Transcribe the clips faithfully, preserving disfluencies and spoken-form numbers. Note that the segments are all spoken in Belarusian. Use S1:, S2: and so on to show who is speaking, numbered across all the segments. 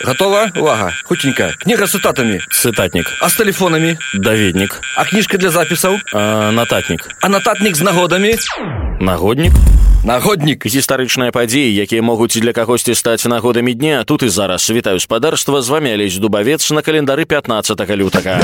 S1: Готова? Увага. Хутенька. Книга с цитатами.
S2: Цытатнік.
S1: А с телефонами?
S2: Даведнік.
S1: А книжка для записаў?
S2: А, нататнік.
S1: А нататнік з нагодамі?
S2: Нагоднік.
S1: Нагоднік.
S2: Гістарычныя падзеі, якія могуць для кагосьці стаць нагодамі дня, тут і зараз. Вітаю спадарства, з вамі Алесь Дубавец на календары пятнаццатага лютага.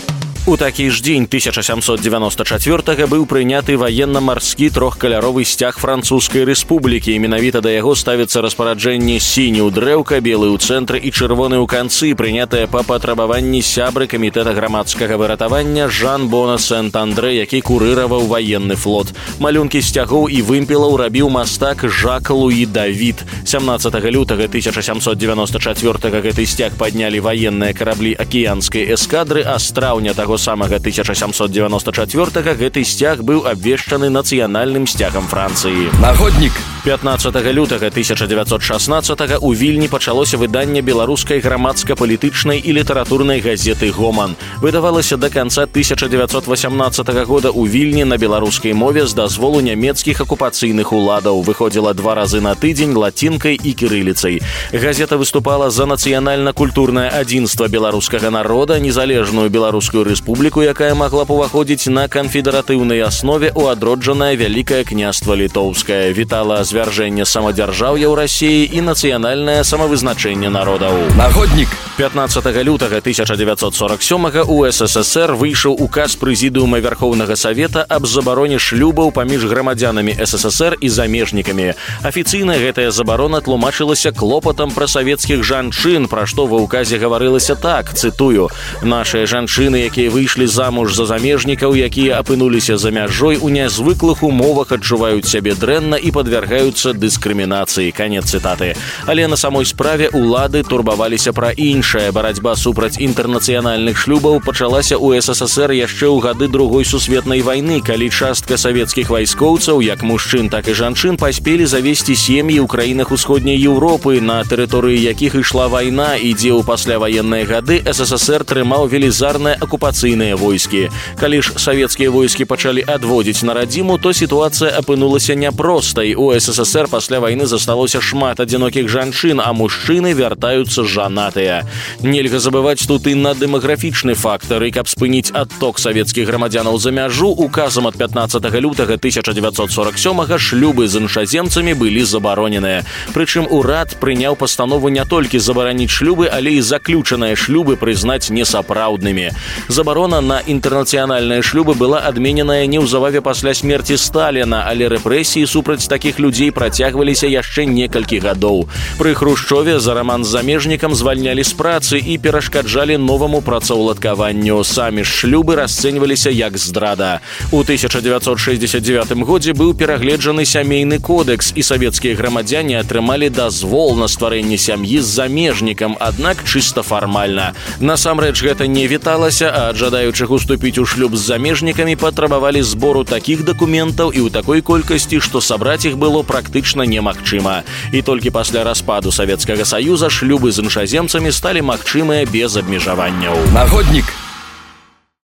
S2: У такі ж дзень тысяча сямсот девяносто чацвёртага быў прыняты ваенна-марскі трохкаляровы сцяг Французскай рэспублікі. Менавіта да яго ставіцца распараджэнне сіні ў дрэўка, белы ў цэнтры і чырвоны ў канцы, прынятае па патрабаванні сябры камітэта грамадскага выратавання Жан-Бона Сент-Андрэ, які курыраваў ваенны флот. Малюнкі сцягоў і вымпелаў рабіў мастак Жак-Луі Давід. сямнаццатага лютага тысяча сямсот девяносто чацвёртага гэты сцяг паднялі ваенныя караблі акіянскай эскадры, а з траўня таго самага тысяча сямсот девяносто чацвёртага гэты сцяг быў абвешчаны нацыянальным сцягам Францыі.
S1: Нагоднік.
S2: пятнаццатага лютага тысяча девятьсот шаснаццатага ў Вільні пачалося выданне беларускай грамадска-палітычнай і літаратурнай газеты «Гоман». Выдавалася да канца тысяча девятьсот восемнадцатага года ў Вільні на беларускай мове з дазволу нямецкіх акупацыйных уладаў. Выходзіла два разы на тыдзень лацінкай і кірыліцай. Газета выступала за нацыянальна-культурнае адзінства беларускага народа, незалежную беларускую рэспубліку, якая магла б уваходзіць на канфедэратыўнай аснове ў адроджанае Вялікае княства Літоўскае. Вітала звяржэнне самадзяржаўя ў Расіі і нацыянальнае самавызначэнне народаў.
S1: Нагоднік.
S2: пятнаццатага лютага тысяча девятьсот сорок сёмага ў СССР выйшаў указ Прэзідыума Вярхоўнага Савета аб забароне шлюбаў паміж грамадзянамі СССР і замежнікамі. Афіцыйна гэтая забарона тлумачылася клопатам пра савецкіх жанчын, пра што ва ўказе гаварылася так, цытую: «Нашыя жанчыны, якія выйшлі замуж за замежнікаў, якія апынуліся за мяжой, у нязвыклых умовах адчуваюць сябе дрэнна і падвяргаюцца дыскрымінацыі». Канец цытаты. Але на самой справе улады турбаваліся пра іншае. Барацьба супраць інтэрнацыянальных шлюбаў пачалася ў СССР яшчэ ў гады Другой сусветнай вайны, калі частка савецкіх вайскоўцаў, як мужчын, так і жанчын, паспелі завесці сем'і ў краінах усходняй Еўропы, на тэрыторыі якіх ішла вайна, і дзе ў пасляваенныя гады СССР трымаў велізарныя акупацыйныя войскі. Калі ж савецкія войскі пачалі адводзіць на радзіму, то сітуацыя апынулася няпростай. У СССР пасля вайны засталося шмат адзінокіх жанчын, а мужчыны вяртаюцца жанатыя. Нельга забываць тут і на дэмаграфічны фактар, і каб спыніць адток савецкіх грамадзянаў за мяжу, указам ад пятнаццатага лютага тысяча девятьсот сорок сёмага шлюбы з іншаземцамі былі забароненыя. Прычым урад прыняў пастанову не толькі забараніць шлюбы, але і заключаныя шлюбы прызнаць несапраўднымі. Забарона на інтэрнацыянальныя шлюбы была адмененая неўзабаве пасля смерці Сталіна, але рэпрэсіі супраць такіх людзей працягваліся яшчэ некалькі гадоў. Пры Хрушчове за раман з замежнікам звальнялі з працы і перашкаджалі новаму працаўладкаванню. Самі ж шлюбы расцэньваліся як здрада. У тысяча девятьсот шэсцьдзесят девятым годзе быў перагледжаны сямейны кодэкс, і савецкія грамадзяне атрымалі дазвол на стварэнне сям'і з замежнікам, аднак чыста фармальна. Насамрэч гэта не віталася, а ад жадаючых уступіць у шлюб з замежнікамі патрабавалі збору такіх дакументаў і ў такой колькасці, што сабраць іх было практычна немагчыма. І толькі пасля распаду Савецкага Саюза шлюбы з іншаземцамі сталі магчымыя без абмежаванняў.
S1: Нагоднік.